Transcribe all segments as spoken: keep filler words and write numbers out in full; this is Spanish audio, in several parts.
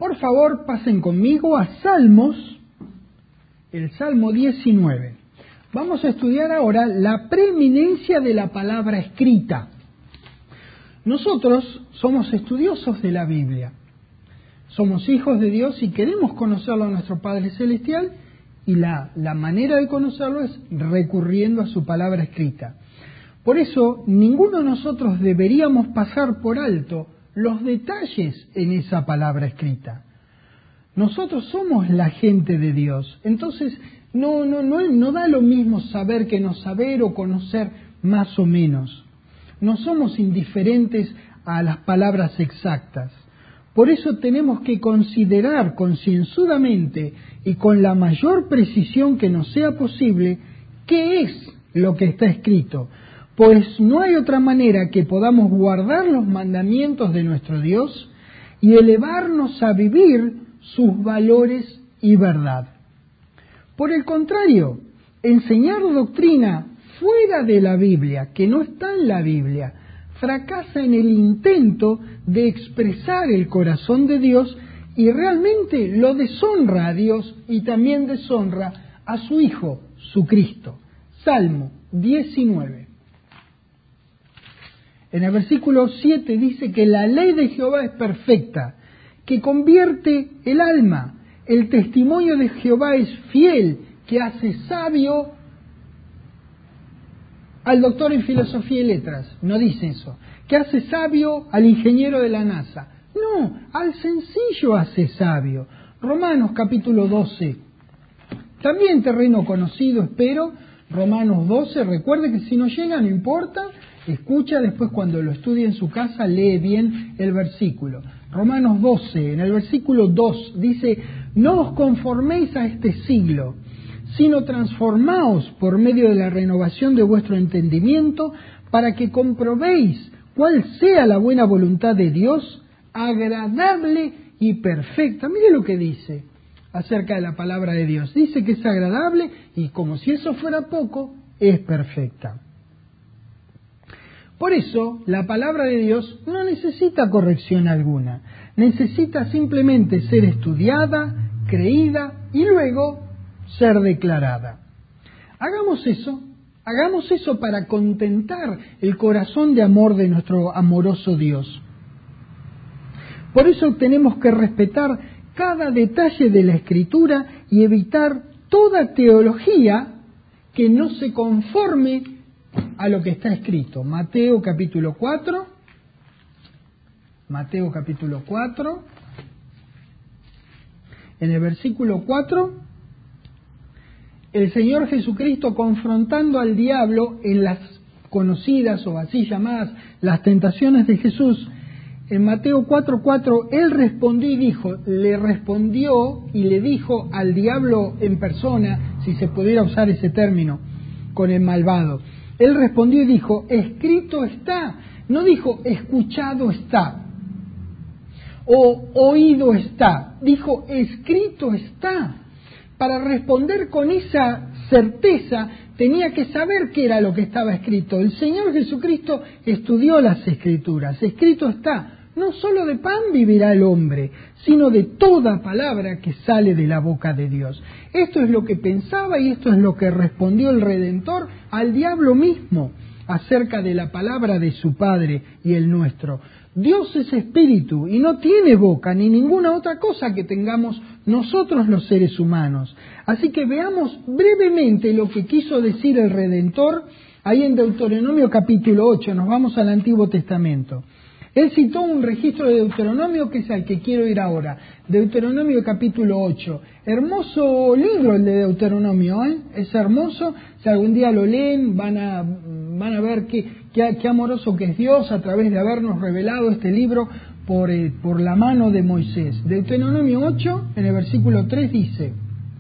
Por favor, pasen conmigo a Salmos, el Salmo diecinueve. Vamos a estudiar ahora la preeminencia de la palabra escrita. Nosotros somos estudiosos de la Biblia. Somos hijos de Dios y queremos conocerlo a nuestro Padre Celestial, y la, la manera de conocerlo es recurriendo a su palabra escrita. Por eso, ninguno de nosotros deberíamos pasar por alto los detalles en esa palabra escrita. Nosotros somos la gente de Dios, entonces no, no, no, no da lo mismo saber que no saber o conocer más o menos. No somos indiferentes a las palabras exactas. Por eso tenemos que considerar concienzudamente y con la mayor precisión que nos sea posible qué es lo que está escrito, pues no hay otra manera que podamos guardar los mandamientos de nuestro Dios y elevarnos a vivir sus valores y verdad. Por el contrario, enseñar doctrina fuera de la Biblia, que no está en la Biblia, fracasa en el intento de expresar el corazón de Dios y realmente lo deshonra a Dios y también deshonra a su Hijo, su Cristo. Salmo diecinueve. En el versículo siete dice que la ley de Jehová es perfecta, que convierte el alma. El testimonio de Jehová es fiel, que hace sabio al doctor en filosofía y letras. No dice eso. Que hace sabio al ingeniero de la NASA. No, al sencillo hace sabio. Romanos capítulo doce. También terreno conocido, espero. Romanos doce. Recuerde que si no llega, no importa. Escucha, después cuando lo estudie en su casa, lee bien el versículo. Romanos doce, en el versículo dos, dice: no os conforméis a este siglo, sino transformaos por medio de la renovación de vuestro entendimiento, para que comprobéis cuál sea la buena voluntad de Dios, agradable y perfecta. Mire lo que dice acerca de la palabra de Dios. Dice que es agradable y, como si eso fuera poco, es perfecta. Por eso, la palabra de Dios no necesita corrección alguna. Necesita simplemente ser estudiada, creída y luego ser declarada. Hagamos eso, hagamos eso para contentar el corazón de amor de nuestro amoroso Dios. Por eso tenemos que respetar cada detalle de la Escritura y evitar toda teología que no se conforme a lo que está escrito. Mateo capítulo cuatro, Mateo capítulo cuatro, en el versículo cuatro, el Señor Jesucristo confrontando al diablo en las conocidas o así llamadas las tentaciones de Jesús. En Mateo cuatro cuatro, Él respondió y dijo, le respondió y le dijo al diablo en persona, si se pudiera usar ese término, con el malvado. Él respondió y dijo, escrito está. No dijo, escuchado está o oído está. Dijo, escrito está. Para responder con esa certeza tenía que saber qué era lo que estaba escrito. El Señor Jesucristo estudió las Escrituras. Escrito está. No solo de pan vivirá el hombre, sino de toda palabra que sale de la boca de Dios. Esto es lo que pensaba y esto es lo que respondió el Redentor al diablo mismo acerca de la palabra de su Padre y el nuestro. Dios es espíritu y no tiene boca ni ninguna otra cosa que tengamos nosotros los seres humanos. Así que veamos brevemente lo que quiso decir el Redentor ahí en Deuteronomio capítulo ocho. Nos vamos al Antiguo Testamento. Él citó un registro de Deuteronomio que es al que quiero ir ahora. Deuteronomio capítulo ocho. Hermoso libro el de Deuteronomio, ¿eh? Es hermoso. Si algún día lo leen van a, van a ver qué, qué, qué amoroso que es Dios a través de habernos revelado este libro por, eh, por la mano de Moisés. Deuteronomio ocho, en el versículo tres dice...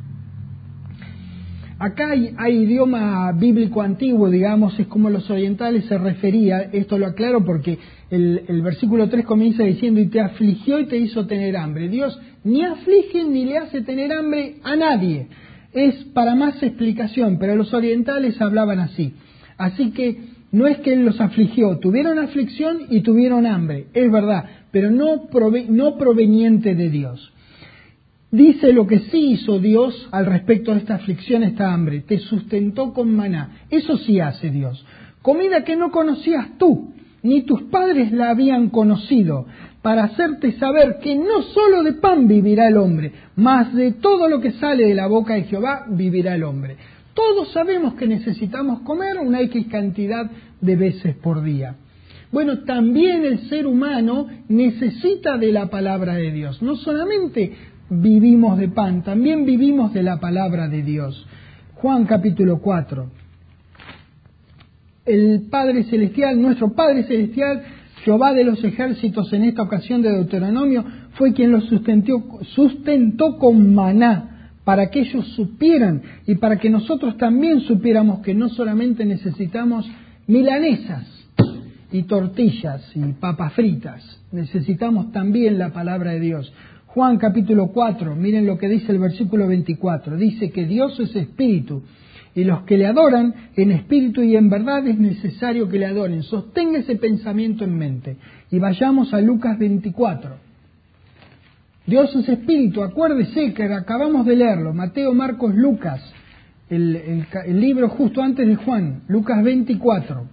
Acá hay, hay idioma bíblico antiguo, digamos, es como los orientales se refería. Esto lo aclaro porque el, el versículo tres comienza diciendo, y te afligió y te hizo tener hambre. Dios ni aflige ni le hace tener hambre a nadie. Es para más explicación, pero los orientales hablaban así. Así que no es que Él los afligió, tuvieron aflicción y tuvieron hambre, es verdad, pero no, prove, no proveniente de Dios. Dice lo que sí hizo Dios al respecto de esta aflicción, esta hambre. Te sustentó con maná. Eso sí hace Dios. Comida que no conocías tú, ni tus padres la habían conocido, para hacerte saber que no solo de pan vivirá el hombre, mas de todo lo que sale de la boca de Jehová vivirá el hombre. Todos sabemos que necesitamos comer una X cantidad de veces por día. Bueno, también el ser humano necesita de la palabra de Dios. No solamente vivimos de pan, también vivimos de la palabra de Dios. Juan capítulo cuatro. El Padre Celestial, nuestro Padre Celestial, Jehová de los ejércitos, en esta ocasión de Deuteronomio, fue quien los sustentó, sustentó con maná, para que ellos supieran y para que nosotros también supiéramos que no solamente necesitamos milanesas y tortillas y papas fritas, necesitamos también la palabra de Dios. Juan capítulo cuatro, miren lo que dice el versículo veinticuatro, dice que Dios es espíritu, y los que le adoran en espíritu y en verdad es necesario que le adoren. Sostenga ese pensamiento en mente. Y vayamos a Lucas veinticuatro. Dios es espíritu, acuérdese que acabamos de leerlo, Mateo, Marcos, Lucas, el, el, el libro justo antes de Juan, Lucas veinticuatro.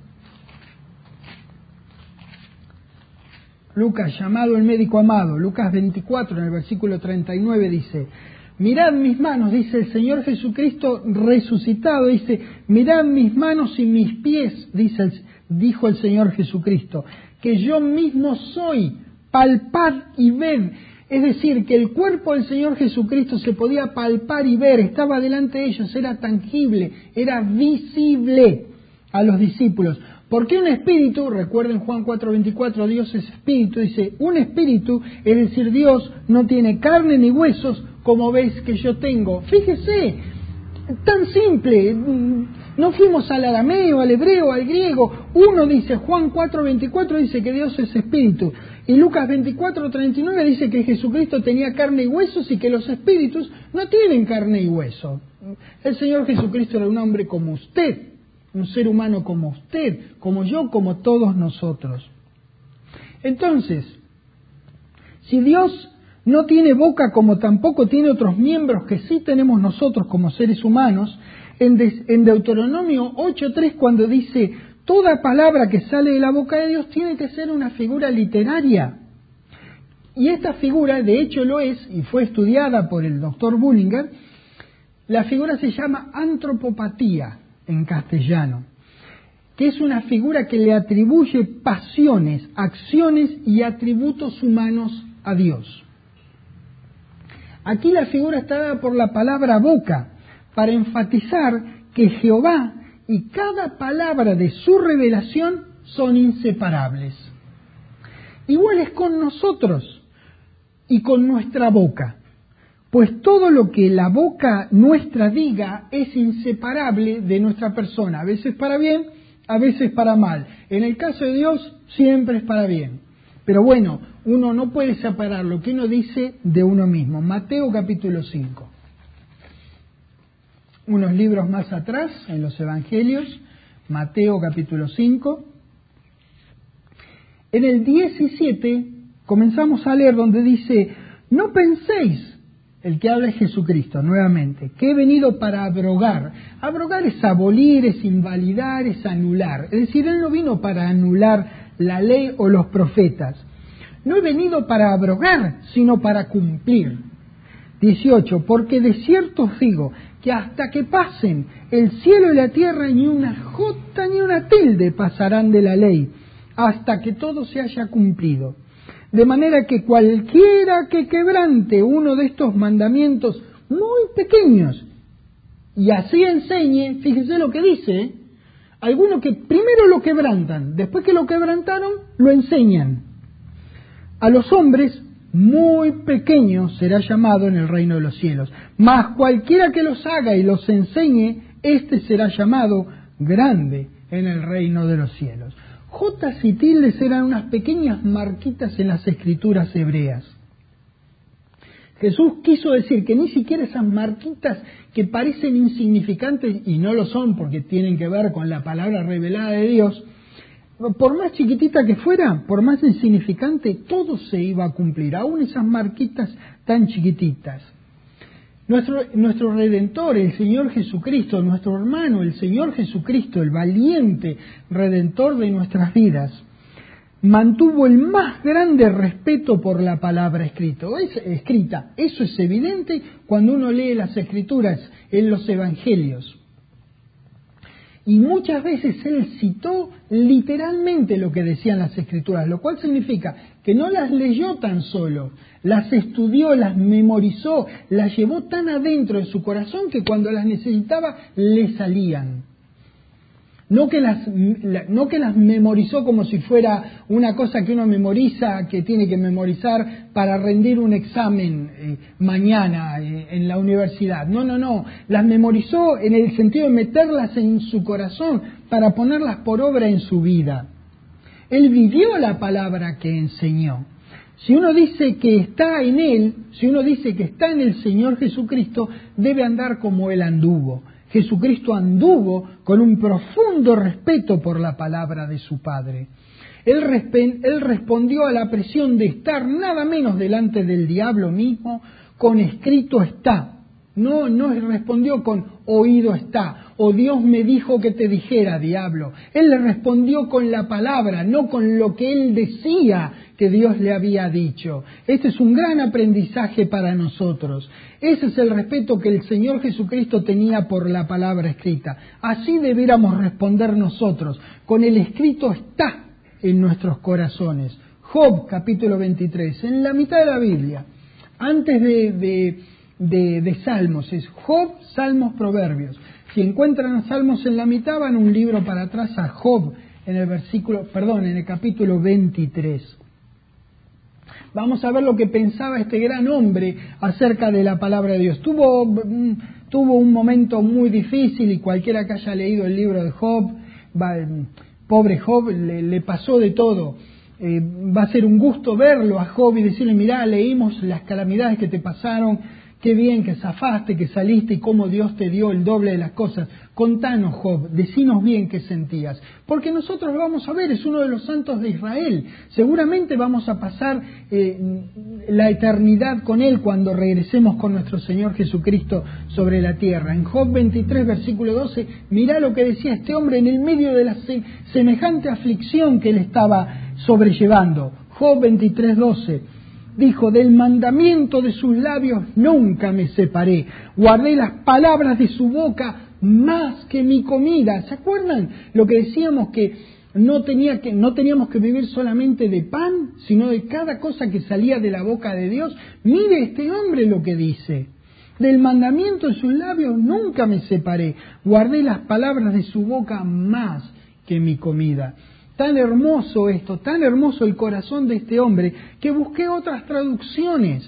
Lucas, llamado el médico amado, Lucas veinticuatro, en el versículo treinta y nueve dice: mirad mis manos, dice el Señor Jesucristo resucitado, dice, mirad mis manos y mis pies, dice el, dijo el Señor Jesucristo, que yo mismo soy, palpad y ved. Es decir, que el cuerpo del Señor Jesucristo se podía palpar y ver, estaba delante de ellos, era tangible, era visible a los discípulos. Porque un espíritu, recuerden Juan cuatro veinticuatro, Dios es espíritu, dice, un espíritu, es decir, Dios no tiene carne ni huesos, como ves que yo tengo. Fíjese, tan simple, no fuimos al arameo, al hebreo, al griego. Uno dice, Juan cuatro veinticuatro dice que Dios es espíritu, y Lucas veinticuatro treinta y nueve dice que Jesucristo tenía carne y huesos y que los espíritus no tienen carne y hueso. El Señor Jesucristo era un hombre como usted, un ser humano como usted, como yo, como todos nosotros. Entonces, si Dios no tiene boca como tampoco tiene otros miembros que sí tenemos nosotros como seres humanos, en, de, en Deuteronomio ocho tres cuando dice toda palabra que sale de la boca de Dios tiene que ser una figura literaria. Y esta figura de hecho lo es, y fue estudiada por el doctor Bullinger, la figura se llama antropopatía en castellano, que es una figura que le atribuye pasiones, acciones y atributos humanos a Dios. Aquí la figura está dada por la palabra boca, para enfatizar que Jehová y cada palabra de su revelación son inseparables. Igual es con nosotros y con nuestra boca, pues todo lo que la boca nuestra diga es inseparable de nuestra persona, a veces para bien, a veces para mal. En el caso de Dios siempre es para bien. Pero bueno, uno no puede separar lo que uno dice de uno mismo. Mateo capítulo cinco. Unos libros más atrás, en los Evangelios, Mateo capítulo cinco. En el diecisiete comenzamos a leer donde dice, no penséis, el que habla es Jesucristo, nuevamente, que he venido para abrogar. Abrogar es abolir, es invalidar, es anular. Es decir, Él no vino para anular la ley o los profetas. No he venido para abrogar, sino para cumplir. dieciocho. Porque de cierto os digo que hasta que pasen el cielo y la tierra, ni una jota ni una tilde pasarán de la ley, hasta que todo se haya cumplido. De manera que cualquiera que quebrante uno de estos mandamientos muy pequeños y así enseñe, fíjese lo que dice, algunos que primero lo quebrantan, después que lo quebrantaron, lo enseñan. A los hombres muy pequeños será llamado en el reino de los cielos, mas cualquiera que los haga y los enseñe, éste será llamado grande en el reino de los cielos. Jotas y tildes eran unas pequeñas marquitas en las escrituras hebreas. Jesús quiso decir que ni siquiera esas marquitas que parecen insignificantes, y no lo son porque tienen que ver con la palabra revelada de Dios, por más chiquitita que fuera, por más insignificante, todo se iba a cumplir, aún esas marquitas tan chiquititas. Nuestro, nuestro Redentor, el Señor Jesucristo, nuestro hermano, el Señor Jesucristo, el valiente Redentor de nuestras vidas, mantuvo el más grande respeto por la palabra escrita. Es, escrita. Eso es evidente cuando uno lee las Escrituras en los Evangelios. Y muchas veces él citó literalmente lo que decían las Escrituras, lo cual significa que no las leyó tan solo, las estudió, las memorizó, las llevó tan adentro de su corazón que cuando las necesitaba le salían. No que las, no que las memorizó como si fuera una cosa que uno memoriza, que tiene que memorizar para rendir un examen eh, mañana eh, en la universidad. No, no, no. Las memorizó en el sentido de meterlas en su corazón para ponerlas por obra en su vida. Él vivió la palabra que enseñó. Si uno dice que está en Él, si uno dice que está en el Señor Jesucristo, debe andar como Él anduvo. Jesucristo anduvo con un profundo respeto por la palabra de su Padre. Él, resp- él respondió a la presión de estar nada menos delante del diablo mismo con escrito está. No, no respondió con oído está, o Dios me dijo que te dijera, diablo. Él le respondió con la palabra, no con lo que él decía que Dios le había dicho. Este es un gran aprendizaje para nosotros. Ese es el respeto que el Señor Jesucristo tenía por la palabra escrita. Así debiéramos responder nosotros, con el escrito está en nuestros corazones. Job, capítulo veintitrés, en la mitad de la Biblia, antes de... de De, de Salmos, es Job, Salmos, Proverbios. Si encuentran a Salmos en la mitad, van un libro para atrás a Job, en el versículo, perdón, en el capítulo veintitrés. Vamos a ver lo que pensaba este gran hombre acerca de la palabra de Dios. Tuvo, tuvo un momento muy difícil y cualquiera que haya leído el libro de Job, va, pobre Job, le, le pasó de todo. Eh, va a ser un gusto verlo a Job y decirle, mirá, leímos las calamidades que te pasaron, qué bien que zafaste, que saliste y cómo Dios te dio el doble de las cosas. Contanos, Job, decinos bien qué sentías. Porque nosotros lo vamos a ver, es uno de los santos de Israel. Seguramente vamos a pasar eh, la eternidad con él cuando regresemos con nuestro Señor Jesucristo sobre la tierra. En Job veintitrés, versículo doce, mirá lo que decía este hombre en el medio de la se- semejante aflicción que él estaba sobrellevando. Job veintitrés, doce. Dijo, del mandamiento de sus labios nunca me separé, guardé las palabras de su boca más que mi comida. ¿Se acuerdan lo que decíamos que no, tenía que no teníamos que vivir solamente de pan, sino de cada cosa que salía de la boca de Dios? Mire este hombre lo que dice. Del mandamiento de sus labios nunca me separé, guardé las palabras de su boca más que mi comida. Tan hermoso esto, tan hermoso el corazón de este hombre, que busqué otras traducciones.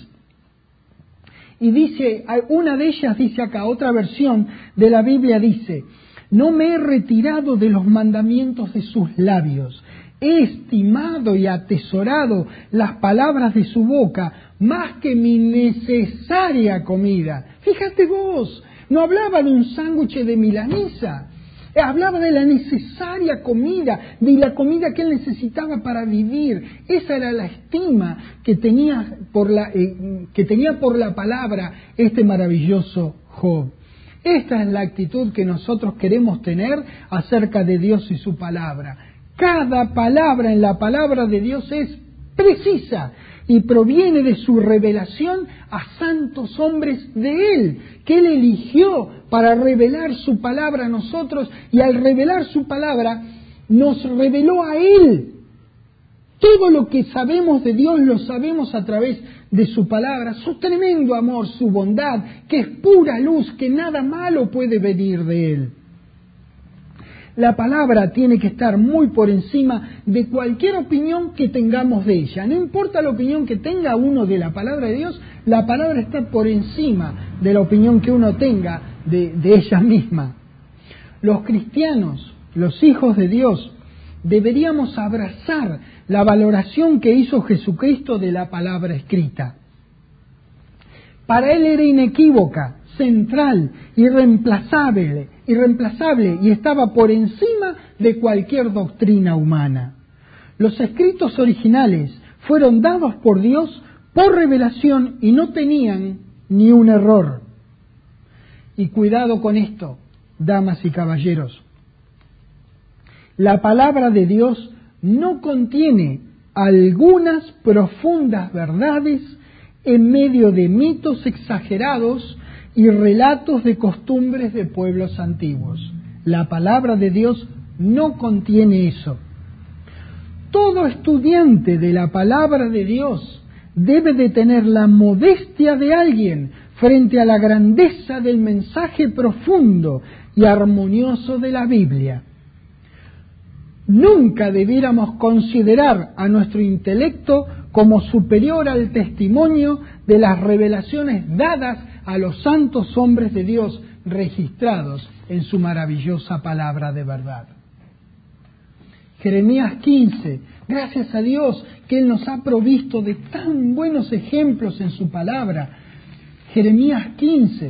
Y dice, una de ellas dice acá, otra versión de la Biblia dice, no me he retirado de los mandamientos de sus labios, he estimado y atesorado las palabras de su boca más que mi necesaria comida. Fíjate vos, no hablaba de un sándwich de milanesa. Hablaba de la necesaria comida, de la comida que él necesitaba para vivir. Esa era la estima que tenía por la, eh, que tenía por la palabra este maravilloso Job. Esta es la actitud que nosotros queremos tener acerca de Dios y su palabra. Cada palabra en la palabra de Dios es precisa y proviene de su revelación a santos hombres de Él, que Él eligió para revelar su palabra a nosotros, y al revelar su palabra nos reveló a Él. Todo lo que sabemos de Dios lo sabemos a través de su palabra, su tremendo amor, su bondad, que es pura luz, que nada malo puede venir de Él. La palabra tiene que estar muy por encima de cualquier opinión que tengamos de ella. No importa la opinión que tenga uno de la palabra de Dios, la palabra está por encima de la opinión que uno tenga de, de ella misma. Los cristianos, los hijos de Dios, deberíamos abrazar la valoración que hizo Jesucristo de la palabra escrita. Para Él era inequívoca, central, irreemplazable, irreemplazable y estaba por encima de cualquier doctrina humana. Los escritos originales fueron dados por Dios por revelación y no tenían ni un error. Y cuidado con esto, damas y caballeros. La palabra de Dios no contiene algunas profundas verdades en medio de mitos exagerados y relatos de costumbres de pueblos antiguos. La palabra de Dios no contiene eso. Todo estudiante de la palabra de Dios debe de tener la modestia de alguien frente a la grandeza del mensaje profundo y armonioso de la Biblia. Nunca debiéramos considerar a nuestro intelecto como superior al testimonio de las revelaciones dadas a los santos hombres de Dios registrados en su maravillosa palabra de verdad. Jeremías quince, gracias a Dios que Él nos ha provisto de tan buenos ejemplos en su palabra. Jeremías quince,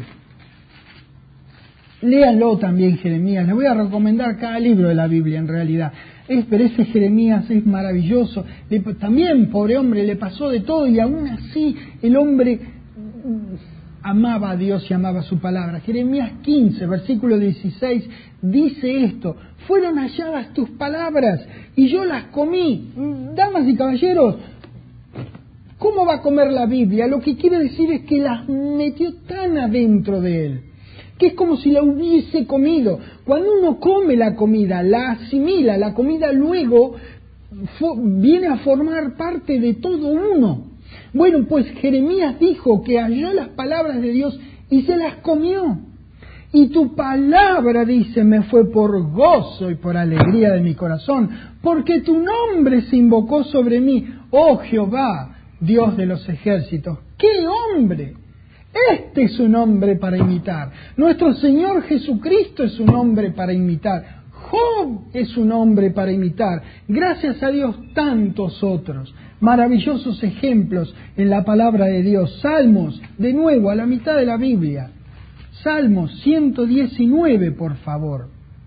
léanlo también Jeremías, les voy a recomendar cada libro de la Biblia en realidad. Es, pero ese Jeremías es maravilloso. Le, también, pobre hombre, le pasó de todo y aún así el hombre amaba a Dios y amaba su palabra. Jeremías quince, versículo dieciséis, dice esto: fueron halladas tus palabras y yo las comí. Damas y caballeros, ¿cómo va a comer la Biblia? Lo que quiere decir es que las metió tan adentro de él, que es como si la hubiese comido. Cuando uno come la comida, la asimila, la comida luego viene a formar parte de todo uno. Bueno, pues Jeremías dijo que halló las palabras de Dios y se las comió. Y tu palabra, dice, me fue por gozo y por alegría de mi corazón, porque tu nombre se invocó sobre mí, oh Jehová, Dios de los ejércitos. ¡Qué hombre! Este es un hombre para imitar. Nuestro Señor Jesucristo es un hombre para imitar. Job es un hombre para imitar. Gracias a Dios, tantos otros. Maravillosos ejemplos en la palabra de Dios. Salmos, de nuevo, a la mitad de la Biblia. Salmos ciento diecinueve, por favor.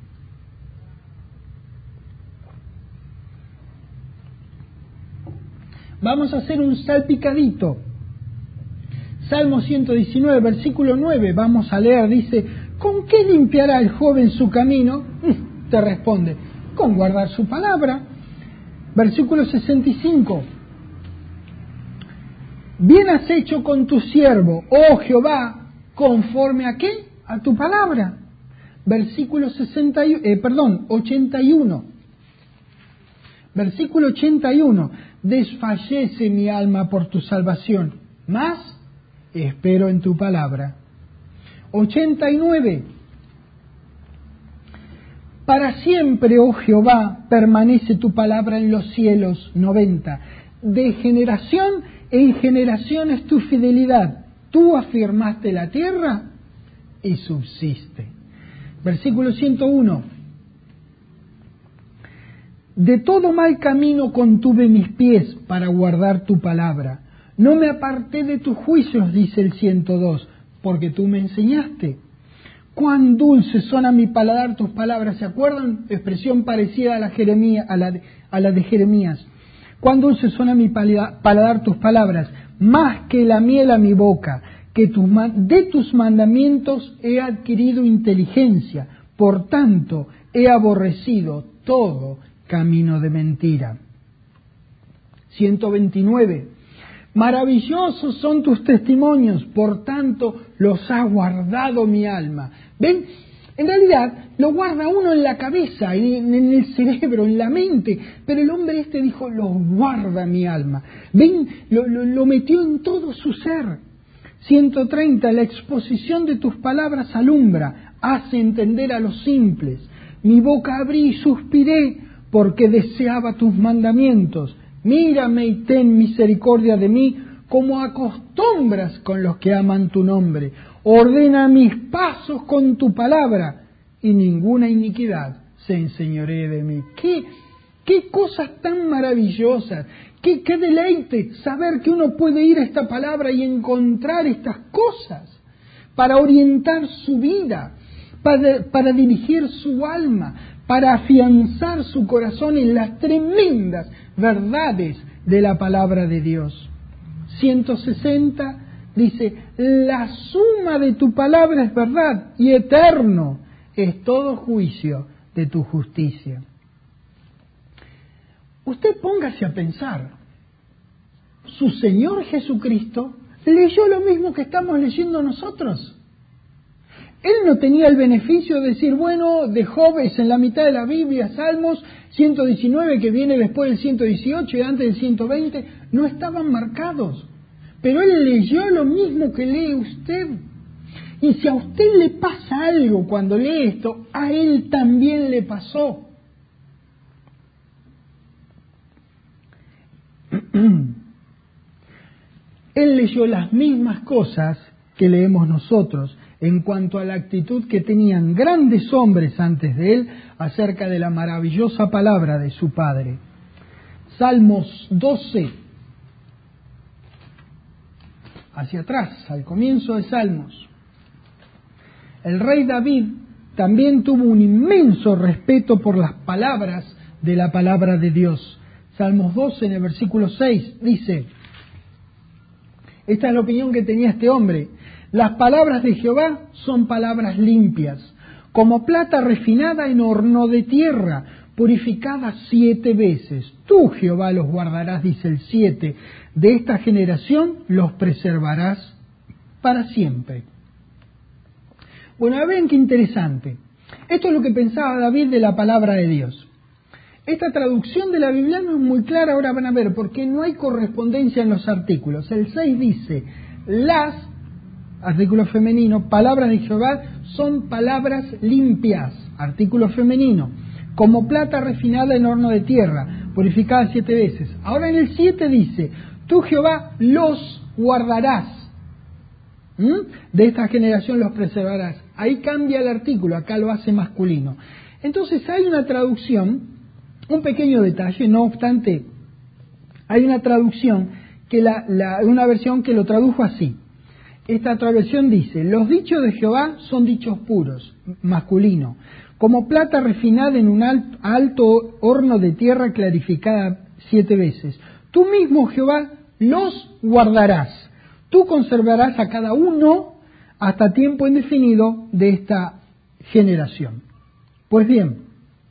Vamos a hacer un salpicadito. Salmo ciento diecinueve, versículo nueve, vamos a leer, dice: ¿con qué limpiará el joven su camino? Te responde: con guardar su palabra. Versículo sesenta y cinco: bien has hecho con tu siervo, oh Jehová, conforme a qué? A tu palabra. Versículo sesenta, eh, perdón, ochenta y uno. Versículo ochenta y uno: desfallece mi alma por tu salvación, mas espero en tu palabra. ochenta y nueve: para siempre, oh Jehová, permanece tu palabra en los cielos. noventa: de generación en generación es tu fidelidad. Tú afirmaste la tierra y subsiste. Versículo ciento uno: de todo mal camino contuve mis pies para guardar tu palabra. No me aparté de tus juicios, dice el ciento dos, porque tú me enseñaste. Cuán dulces son a mi paladar tus palabras. ¿Se acuerdan? Expresión parecida a la, Jeremía, a la, de, a la de Jeremías. Cuán dulces son a mi paladar tus palabras, más que la miel a mi boca, que tus, de tus mandamientos he adquirido inteligencia, por tanto he aborrecido todo camino de mentira. ciento veintinueve: maravillosos son tus testimonios, por tanto los ha guardado mi alma. ¿Ven? En realidad lo guarda uno en la cabeza, en el cerebro, en la mente, pero el hombre este dijo: los guarda mi alma. ¿Ven? Lo, lo, lo metió en todo su ser. ciento treinta: la exposición de tus palabras alumbra, hace entender a los simples. Mi boca abrí y suspiré, porque deseaba tus mandamientos. Mírame y ten misericordia de mí, como acostumbras con los que aman tu nombre. Ordena mis pasos con tu palabra, y ninguna iniquidad se enseñoree de mí. ¿Qué, qué cosas tan maravillosas! Qué, qué deleite saber que uno puede ir a esta palabra y encontrar estas cosas. para orientar su vida, para, para dirigir su alma, para afianzar su corazón en las tremendas verdades de la palabra de Dios. ciento sesenta dice, la suma de tu palabra es verdad y eterno es todo juicio de tu justicia. Usted póngase a pensar, su Señor Jesucristo leyó lo mismo que estamos leyendo nosotros. Él no tenía el beneficio de decir, bueno, de Job es en la mitad de la Biblia, Salmos ciento diecinueve que viene después del ciento dieciocho y antes del ciento veinte, no estaban marcados. Pero él leyó lo mismo que lee usted. Y si a usted le pasa algo cuando lee esto, a él también le pasó. Él leyó las mismas cosas que leemos nosotros en cuanto a la actitud que tenían grandes hombres antes de él acerca de la maravillosa palabra de su Padre. Salmos doce, hacia atrás, al comienzo de Salmos. El rey David también tuvo un inmenso respeto por las palabras de la palabra de Dios. Salmos doce, en el versículo seis, dice, esta es la opinión que tenía este hombre: las palabras de Jehová son palabras limpias, como plata refinada en horno de tierra, purificada siete veces. Tú, Jehová, los guardarás, dice el siete, de esta generación los preservarás para siempre. Bueno, ven qué interesante. Esto es lo que pensaba David de la palabra de Dios. Esta traducción de la Biblia no es muy clara, ahora van a ver, porque no hay correspondencia en los artículos. El seis dice, las, artículo femenino, palabras de Jehová son palabras limpias, artículo femenino, como plata refinada en horno de tierra, purificada siete veces. Ahora en el siete dice, tú, Jehová, los guardarás, ¿Mm? de esta generación los preservarás. Ahí cambia el artículo, acá lo hace masculino. Entonces hay una traducción, un pequeño detalle, no obstante, hay una traducción, que la, la, una versión que lo tradujo así. Esta traducción dice, los dichos de Jehová son dichos puros, masculino, como plata refinada en un alto, alto horno de tierra clarificada siete veces. Tú mismo, Jehová, los guardarás. Tú conservarás a cada uno hasta tiempo indefinido de esta generación. Pues bien,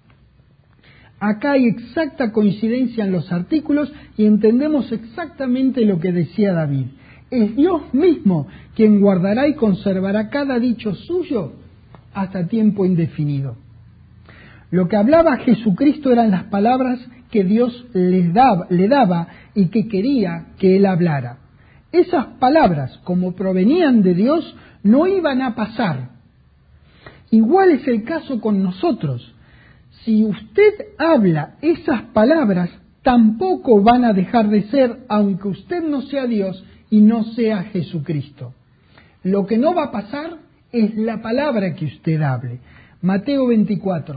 acá hay exacta coincidencia en los artículos y entendemos exactamente lo que decía David. Es Dios mismo quien guardará y conservará cada dicho suyo hasta tiempo indefinido. Lo que hablaba Jesucristo eran las palabras que Dios le daba, le daba y que quería que él hablara. Esas palabras, como provenían de Dios, no iban a pasar. Igual es el caso con nosotros. Si usted habla esas palabras, tampoco van a dejar de ser, aunque usted no sea Dios y no sea Jesucristo. Lo que no va a pasar es la palabra que usted hable. Mateo veinticuatro.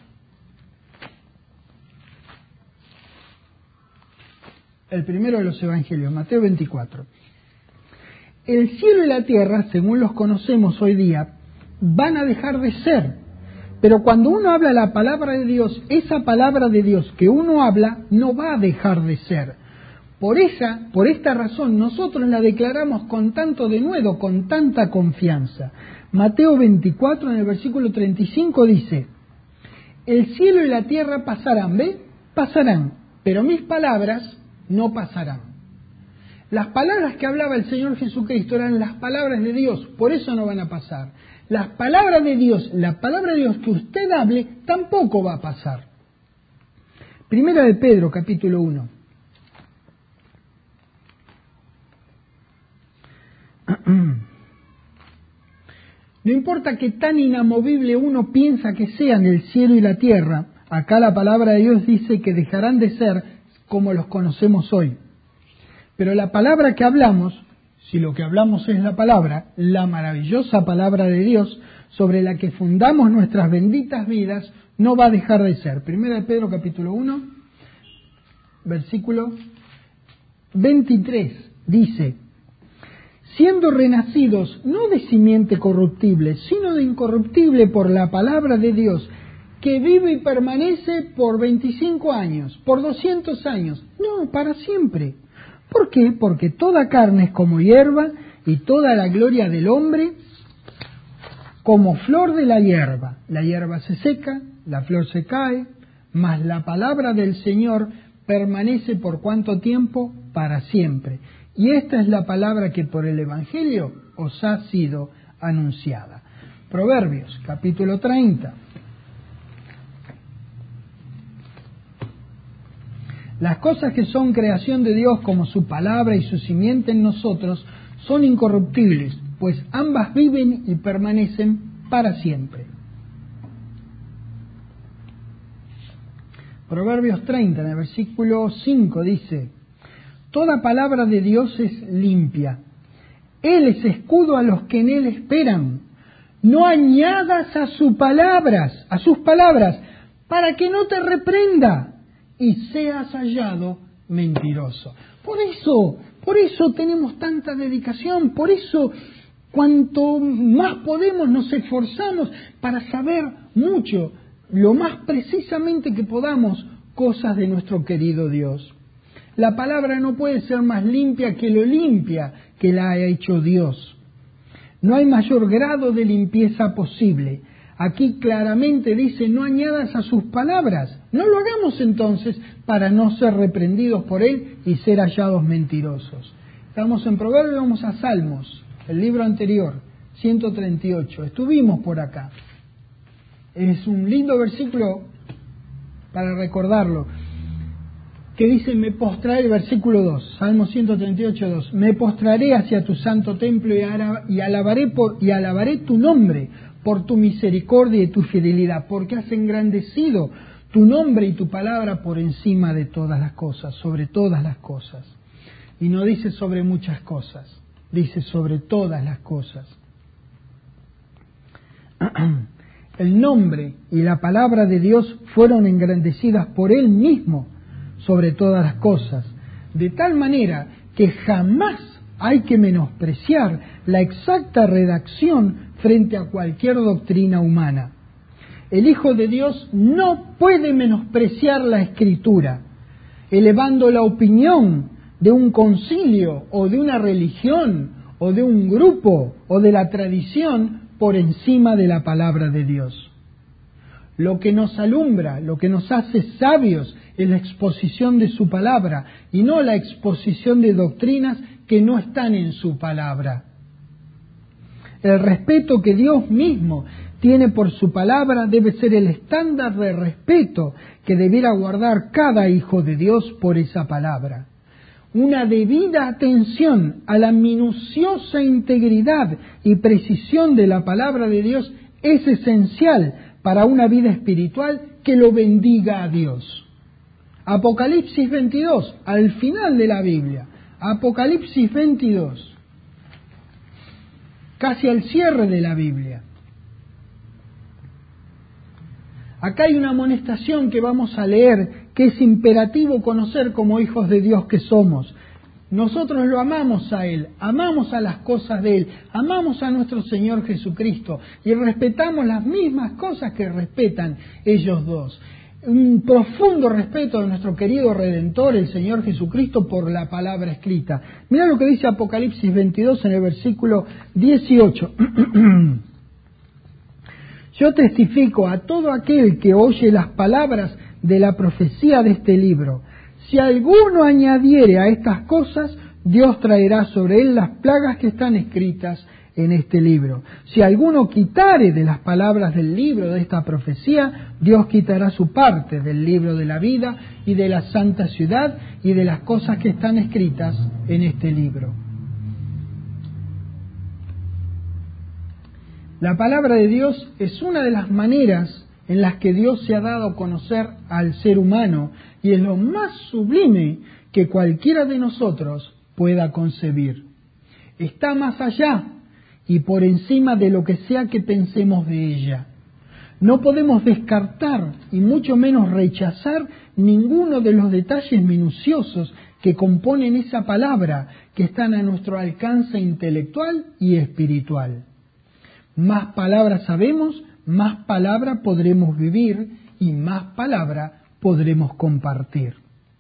El primero de los evangelios, Mateo veinticuatro. El cielo y la tierra, según los conocemos hoy día, van a dejar de ser. Pero cuando uno habla la palabra de Dios, esa palabra de Dios que uno habla no va a dejar de ser. Por esa, por esta razón, nosotros la declaramos con tanto denuedo, con tanta confianza. Mateo veinticuatro, en el versículo treinta y cinco, dice, el cielo y la tierra pasarán, ¿ve? Pasarán, pero mis palabras no pasarán. Las palabras que hablaba el Señor Jesucristo eran las palabras de Dios, por eso no van a pasar. Las palabras de Dios, la palabra de Dios que usted hable, tampoco va a pasar. Primera de Pedro, capítulo uno. No importa que tan inamovible uno piensa que sean el cielo y la tierra, acá la palabra de Dios dice que dejarán de ser como los conocemos hoy. Pero la palabra que hablamos, si lo que hablamos es la palabra, la maravillosa palabra de Dios, sobre la que fundamos nuestras benditas vidas, no va a dejar de ser. Primera de Pedro, capítulo uno, versículo veintitrés, dice, siendo renacidos no de simiente corruptible, sino de incorruptible por la palabra de Dios, que vive y permanece por veinticinco años, por doscientos años, no, para siempre. ¿Por qué? Porque toda carne es como hierba y toda la gloria del hombre como flor de la hierba. La hierba se seca, la flor se cae, mas la palabra del Señor permanece por cuánto tiempo? Para siempre. Y esta es la palabra que por el Evangelio os ha sido anunciada. Proverbios, capítulo treinta. Las cosas que son creación de Dios, como su palabra y su simiente en nosotros, son incorruptibles, pues ambas viven y permanecen para siempre. Proverbios treinta, en el versículo cinco, dice: toda palabra de Dios es limpia. Él es escudo a los que en Él esperan. No añadas a sus palabras, a sus palabras, para que no te reprenda y seas hallado mentiroso. Por eso, por eso tenemos tanta dedicación, por eso cuanto más podemos nos esforzamos para saber mucho, lo más precisamente que podamos, cosas de nuestro querido Dios. La palabra no puede ser más limpia que lo limpia que la ha hecho Dios. No hay mayor grado de limpieza posible. Aquí claramente dice: no añadas a sus palabras. No lo hagamos entonces para no ser reprendidos por Él y ser hallados mentirosos. Estamos en Proverbios, vamos a Salmos, el libro anterior, ciento treinta y ocho. Estuvimos por acá. Es un lindo versículo para recordarlo, que dice: me postraré, el versículo dos, Salmo ciento treinta y ocho, dos, me postraré hacia tu santo templo y alabaré, por, y alabaré tu nombre por tu misericordia y tu fidelidad, porque has engrandecido tu nombre y tu palabra por encima de todas las cosas, sobre todas las cosas. Y no dice sobre muchas cosas, dice sobre todas las cosas. El nombre y la palabra de Dios fueron engrandecidas por Él mismo sobre todas las cosas, de tal manera que jamás hay que menospreciar la exacta redacción frente a cualquier doctrina humana. El Hijo de Dios no puede menospreciar la Escritura, elevando la opinión de un concilio o de una religión o de un grupo o de la tradición por encima de la palabra de Dios. Lo que nos alumbra, lo que nos hace sabios es la exposición de su palabra y no la exposición de doctrinas que no están en su palabra. El respeto que Dios mismo tiene por su palabra debe ser el estándar de respeto que debiera guardar cada hijo de Dios por esa palabra. Una debida atención a la minuciosa integridad y precisión de la palabra de Dios es esencial para una vida espiritual que lo bendiga a Dios. Apocalipsis veintidós, al final de la Biblia, Apocalipsis veintidós, casi al cierre de la Biblia. Acá hay una amonestación que vamos a leer, que es imperativo conocer como hijos de Dios que somos. Nosotros lo amamos a Él, amamos a las cosas de Él, amamos a nuestro Señor Jesucristo y respetamos las mismas cosas que respetan ellos dos. Un profundo respeto de nuestro querido Redentor, el Señor Jesucristo, por la palabra escrita. Mirá lo que dice Apocalipsis veintidós en el versículo dieciocho. Yo testifico a todo aquel que oye las palabras de la profecía de este libro. Si alguno añadiere a estas cosas, Dios traerá sobre él las plagas que están escritas en este libro. Si alguno quitare de las palabras del libro de esta profecía, Dios quitará su parte del libro de la vida y de la santa ciudad y de las cosas que están escritas en este libro. La palabra de Dios es una de las maneras en las que Dios se ha dado a conocer al ser humano y es lo más sublime que cualquiera de nosotros pueda concebir. Está más allá y por encima de lo que sea que pensemos de ella. No podemos descartar y mucho menos rechazar ninguno de los detalles minuciosos que componen esa palabra, que están a nuestro alcance intelectual y espiritual. Más palabras sabemos, más palabra podremos vivir y más palabra podremos compartir.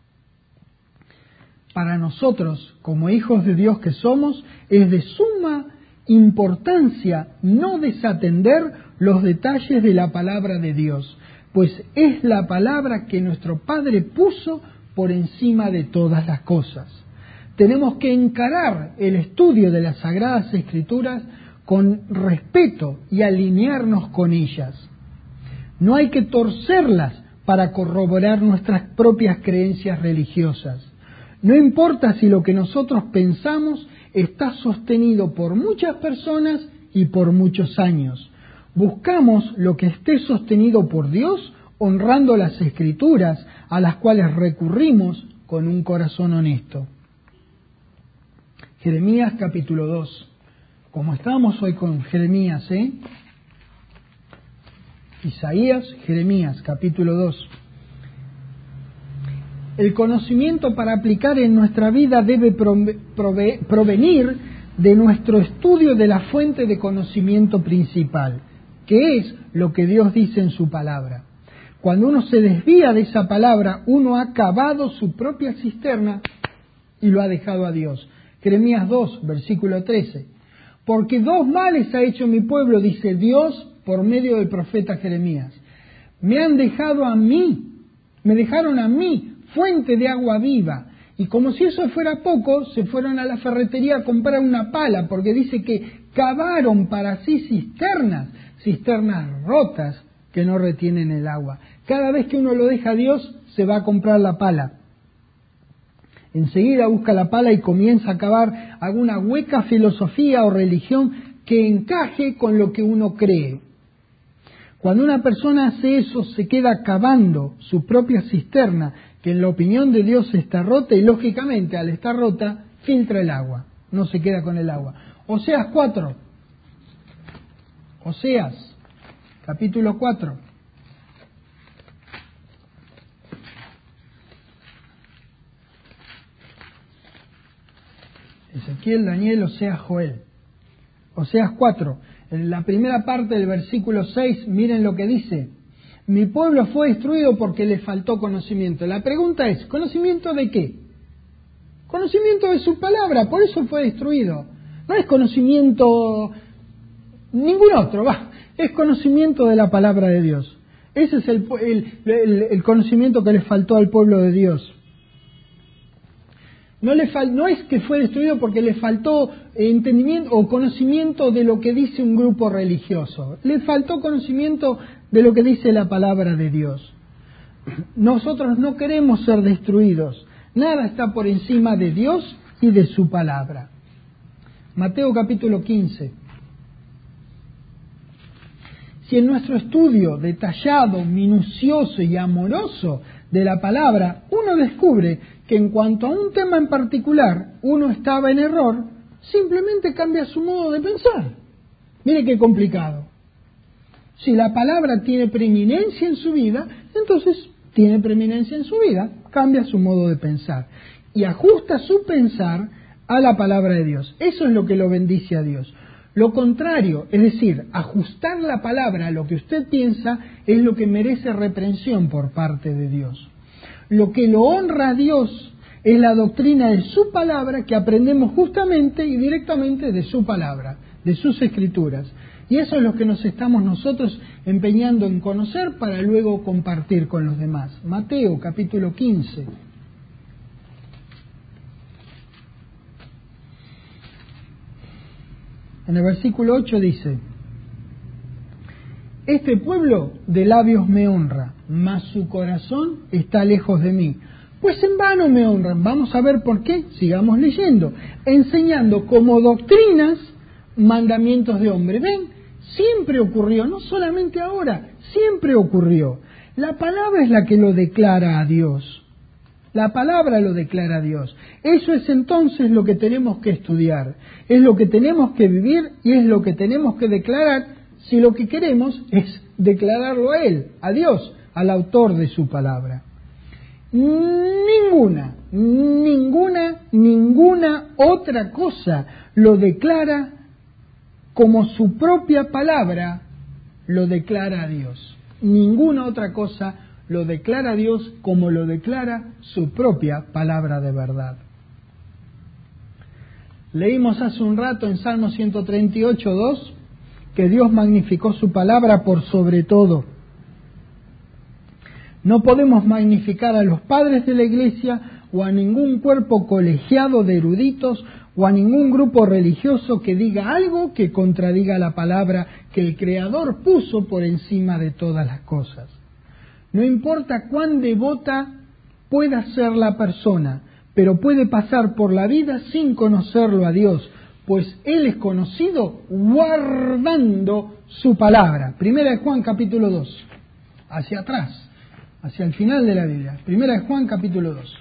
Para nosotros, como hijos de Dios que somos, es de suma importancia no desatender los detalles de la palabra de Dios, pues es la palabra que nuestro Padre puso por encima de todas las cosas. Tenemos que encarar el estudio de las Sagradas Escrituras con respeto y alinearnos con ellas. No hay que torcerlas para corroborar nuestras propias creencias religiosas. No importa si lo que nosotros pensamos está sostenido por muchas personas y por muchos años. Buscamos lo que esté sostenido por Dios, honrando las Escrituras a las cuales recurrimos con un corazón honesto. Jeremías capítulo dos. Como estamos hoy con Jeremías, ¿eh? Isaías, Jeremías capítulo dos. El conocimiento para aplicar en nuestra vida debe prove- provenir de nuestro estudio de la fuente de conocimiento principal, que es lo que Dios dice en su palabra. Cuando uno se desvía de esa palabra, uno ha cavado su propia cisterna y lo ha dejado a Dios. Jeremías dos, versículo trece. Porque dos males ha hecho mi pueblo, dice Dios por medio del profeta Jeremías. Me han dejado a mí, me dejaron a mí, fuente de agua viva. Y como si eso fuera poco, se fueron a la ferretería a comprar una pala, porque dice que cavaron para sí cisternas, cisternas rotas que no retienen el agua. Cada vez que uno lo deja a Dios, se va a comprar la pala. Enseguida busca la pala y comienza a cavar alguna hueca filosofía o religión que encaje con lo que uno cree. Cuando una persona hace eso, se queda cavando su propia cisterna, que en la opinión de Dios está rota, y lógicamente al estar rota, filtra el agua, no se queda con el agua. Oseas cuatro. Oseas, capítulo cuatro. Ezequiel, Daniel, Oseas, Joel. Oseas cuatro. En la primera parte del versículo seis, miren lo que dice. Mi pueblo fue destruido porque le faltó conocimiento. La pregunta es, ¿conocimiento de qué? Conocimiento de su palabra, por eso fue destruido. No es conocimiento ningún otro, va. Es conocimiento de la palabra de Dios. Ese es el, el, el, el conocimiento que le faltó al pueblo de Dios. No, le fal, no es que fue destruido porque le faltó entendimiento o conocimiento de lo que dice un grupo religioso. Le faltó conocimiento de lo que dice la palabra de Dios. Nosotros no queremos ser destruidos. Nada está por encima de Dios y de su palabra. Mateo capítulo quince. Si en nuestro estudio detallado, minucioso y amoroso de la palabra uno descubre que en cuanto a un tema en particular uno estaba en error, simplemente cambia su modo de pensar. Mire qué complicado. Si la palabra tiene preeminencia en su vida, entonces tiene preeminencia en su vida, cambia su modo de pensar y ajusta su pensar a la palabra de Dios. Eso es lo que lo bendice a Dios. Lo contrario, es decir, ajustar la palabra a lo que usted piensa, es lo que merece reprensión por parte de Dios. Lo que lo honra a Dios es la doctrina de su palabra, que aprendemos justamente y directamente de su palabra, de sus escrituras. Y eso es lo que nos estamos nosotros empeñando en conocer para luego compartir con los demás. Mateo capítulo quince. En el versículo ocho dice: Este pueblo de labios me honra, mas su corazón está lejos de mí. Pues en vano me honran. Vamos a ver por qué. Sigamos leyendo. Enseñando como doctrinas mandamientos de hombre. Ven, siempre ocurrió, no solamente ahora, siempre ocurrió. La palabra es la que lo declara a Dios. La palabra lo declara a Dios. Eso es entonces lo que tenemos que estudiar. Es lo que tenemos que vivir y es lo que tenemos que declarar si lo que queremos es declararlo a Él, a Dios, al autor de su palabra. ninguna, ninguna, ninguna otra cosa lo declara como su propia palabra lo declara a Dios. Ninguna otra cosa lo declara a Dios como lo declara su propia palabra de verdad. Leímos hace un rato en Salmo ciento treinta y ocho, dos, que Dios magnificó su palabra por sobre todo. No podemos magnificar a los padres de la Iglesia o a ningún cuerpo colegiado de eruditos o a ningún grupo religioso que diga algo que contradiga la palabra que el Creador puso por encima de todas las cosas. No importa cuán devota pueda ser la persona, pero puede pasar por la vida sin conocerlo a Dios, pues Él es conocido guardando su palabra. Primera de Juan capítulo dos, hacia atrás, hacia el final de la Biblia. Primera de Juan capítulo dos.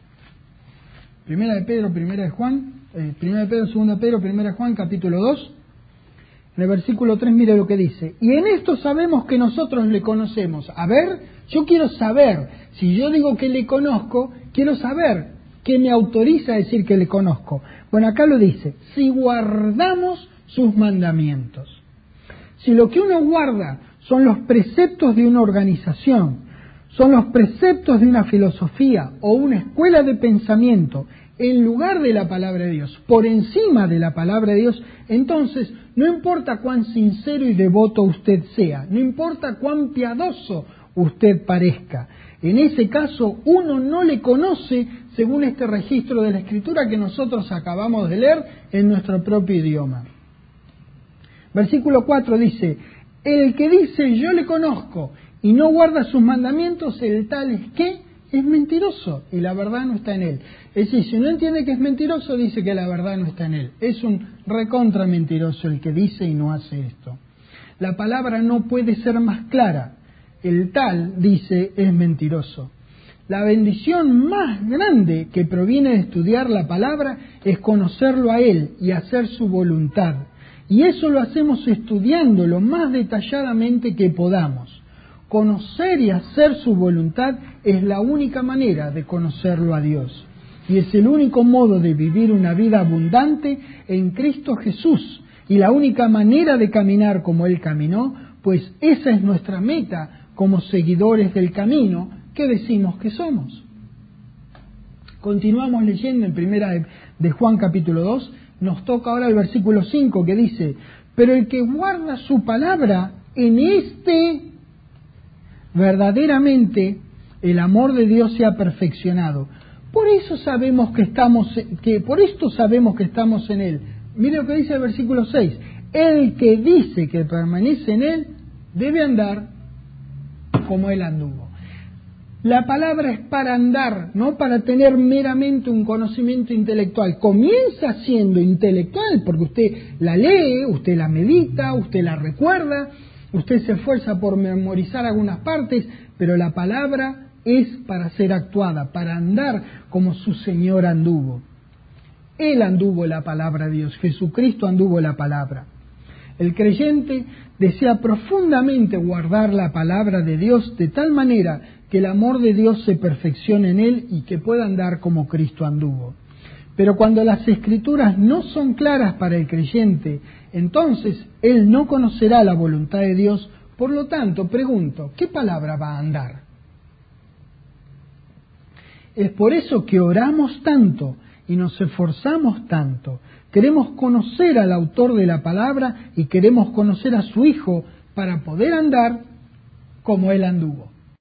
Primera de Pedro, primera de Juan, eh, primera de Pedro, segunda de Pedro, primera de Juan capítulo dos. En el versículo tres, mire lo que dice. Y en esto sabemos que nosotros le conocemos. A ver, yo quiero saber, si yo digo que le conozco, quiero saber qué me autoriza a decir que le conozco. Bueno, acá lo dice, si guardamos sus mandamientos. Si lo que uno guarda son los preceptos de una organización, son los preceptos de una filosofía o una escuela de pensamiento, en lugar de la palabra de Dios, por encima de la palabra de Dios, entonces no importa cuán sincero y devoto usted sea, no importa cuán piadoso usted parezca, en ese caso uno no le conoce según este registro de la Escritura que nosotros acabamos de leer en nuestro propio idioma. Versículo cuatro dice, el que dice yo le conozco y no guarda sus mandamientos, el tal es que es mentiroso y la verdad no está en él. Es decir, si no entiende que es mentiroso, dice que la verdad no está en él. Es un recontra mentiroso el que dice y no hace esto. La palabra no puede ser más clara. El tal, dice, es mentiroso. La bendición más grande que proviene de estudiar la palabra es conocerlo a Él y hacer su voluntad. Y eso lo hacemos estudiando lo más detalladamente que podamos. Conocer y hacer su voluntad es la única manera de conocerlo a Dios. Y es el único modo de vivir una vida abundante en Cristo Jesús. Y la única manera de caminar como Él caminó, pues esa es nuestra meta como seguidores del camino que decimos que somos. Continuamos leyendo en primera de Juan capítulo dos, nos toca ahora el versículo cinco que dice, pero el que guarda su palabra, en este verdaderamente el amor de Dios se ha perfeccionado. Por eso sabemos que estamos, que por esto sabemos que estamos en Él. Mire lo que dice el versículo seis, el que dice que permanece en Él debe andar como Él anduvo. La palabra es para andar, no para tener meramente un conocimiento intelectual. Comienza siendo intelectual porque usted la lee, usted la medita, usted la recuerda, usted se esfuerza por memorizar algunas partes, pero la palabra es para ser actuada, para andar como su Señor anduvo. Él anduvo la palabra de Dios, Jesucristo anduvo la palabra. El creyente desea profundamente guardar la palabra de Dios de tal manera que el amor de Dios se perfeccione en él y que pueda andar como Cristo anduvo. Pero cuando las Escrituras no son claras para el creyente, entonces él no conocerá la voluntad de Dios. Por lo tanto, pregunto, ¿qué palabra va a andar? Es por eso que oramos tanto y nos esforzamos tanto. Queremos conocer al autor de la palabra y queremos conocer a su Hijo para poder andar como Él anduvo.